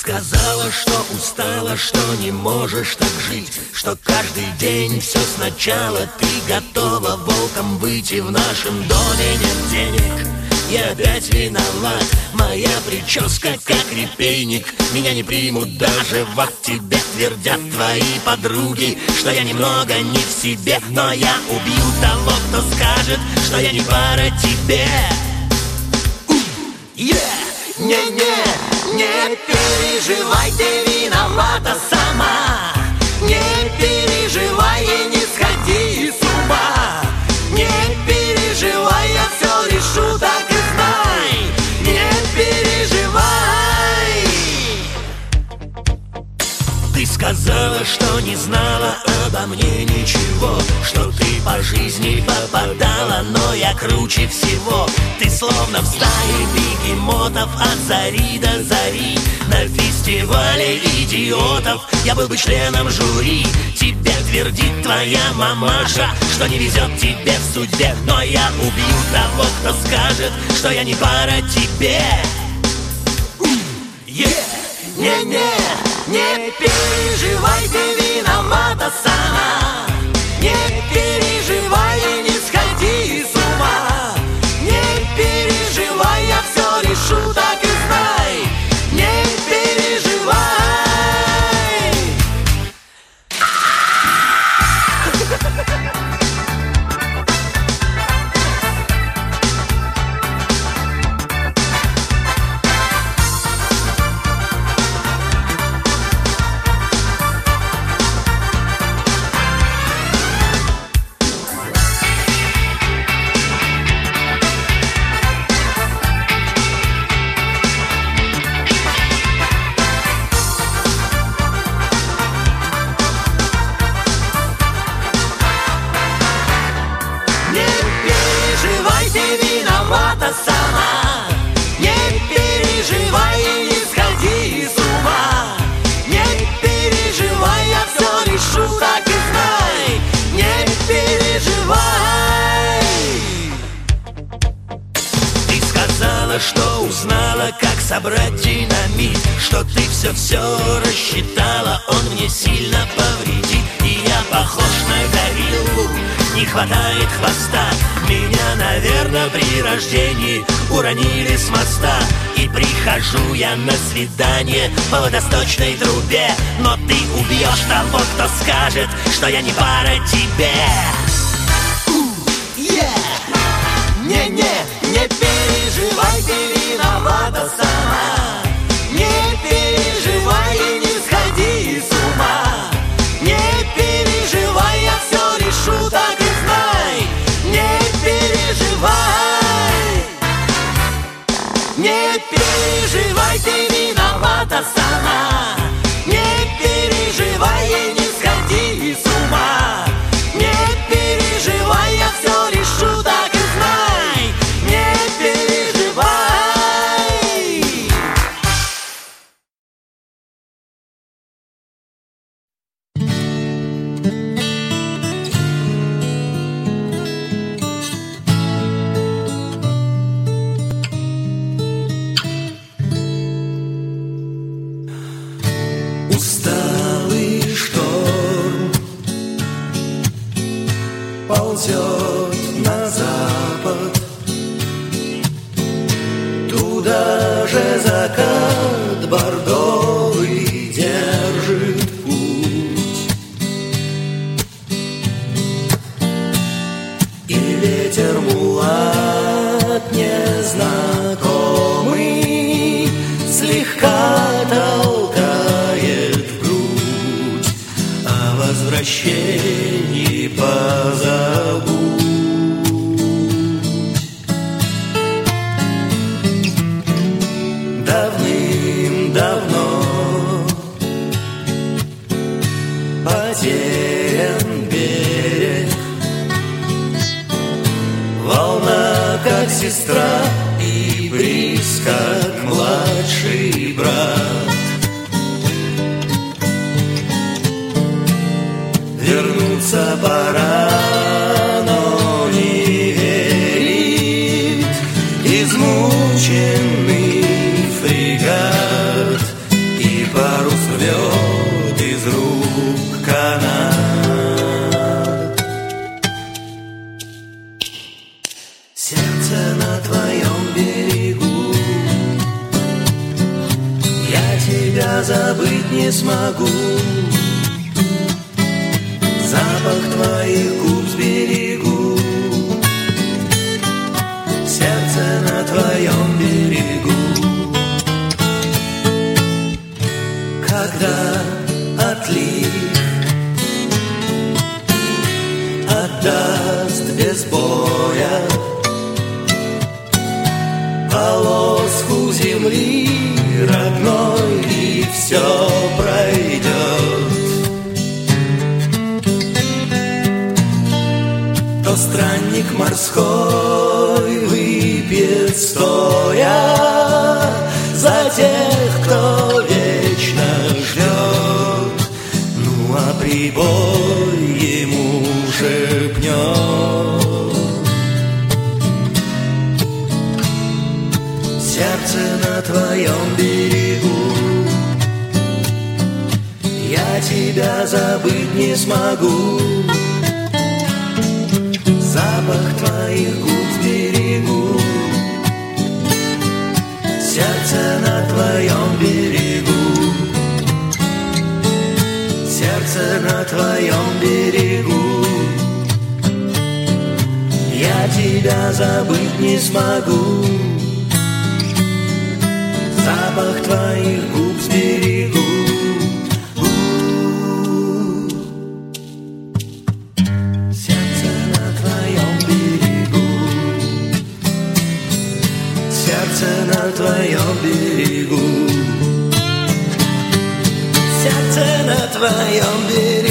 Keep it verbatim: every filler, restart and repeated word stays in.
сказала, что устала, что не можешь так жить, что каждый день все сначала. Ты готова волком выйти, в нашем доме нет денег. Я опять виноват, моя прическа как репейник. Меня не примут даже в ад, тебе твердят твои подруги, что я немного не в себе. Но я убью того, кто скажет, что я не пара тебе. Yeah! Не-не, не переживай, ты виновата сама. Не переживай и не сходи с ума. Не переживай, я все решу, так и знай. Не переживай. Ты сказала, что не знала обо мне ничего, что ты по жизни попадала, но я круче всего. Ты словно в стае бегемотов от зари до зари. На фестивале идиотов я был бы членом жюри. Тебе твердит твоя мамаша, что не везет тебе в судьбе. Но я убью того, кто скажет, что я не пара тебе. Yeah! Не-не, не переживай, ты виновата сама. Не переживай и не сходи с ума. Не переживай, я все решу, так и знай. Не переживай. Сама. Не переживай и не сходи с ума. Не переживай, я все решу, так и знай. Не переживай. Ты сказала, что узнала, как собрать динамит, что ты все-все рассчитала, он мне сильно повредит. И я похож на гориллу, не хватает хвоста. Меня, наверное, при рождении уронили с моста. И прихожу я на свидание по водосточной трубе. Но ты убьешь того, кто скажет, что я не пара тебе. Yeah! Не-не, не переживай, ты виновата сама. Не переживай и не сходи с ума. Не переживай, я все решу, так и знай. Не переживай. Не переживай, ты виновата сама. Не переживай и не сходи с ума. Не переживай, я все решу, так и знай. Не переживай. Усталый шторм ползет на запад, туда же закат бордовый держит путь. И ветер мулат незнакомый слегка толкает в грудь, о возвращении позабудь. Давным-давно потерян берег, волна как сестра и бриз как младший брат. Вернуться пора, но не верит измученный фрегат. И смогу. Запах твоих губ сберегу, сердце на твоем берегу. Когда отлив отдаст без боя полоску земли родной, и все пройдет, то странник морской выпьет стоя за тех, кто вечно ждет. Ну а прибой ему шепнет: сердце на твоем берегу, я тебя забыть не смогу. Запах твоих губ сберегу, сердце на твоем берегу, сердце на твоем берегу, я тебя забыть не смогу. Запах твоих губ сберегу. Сердце на твоем берегу, сердце на твоем берегу, сердце на твоем берегу.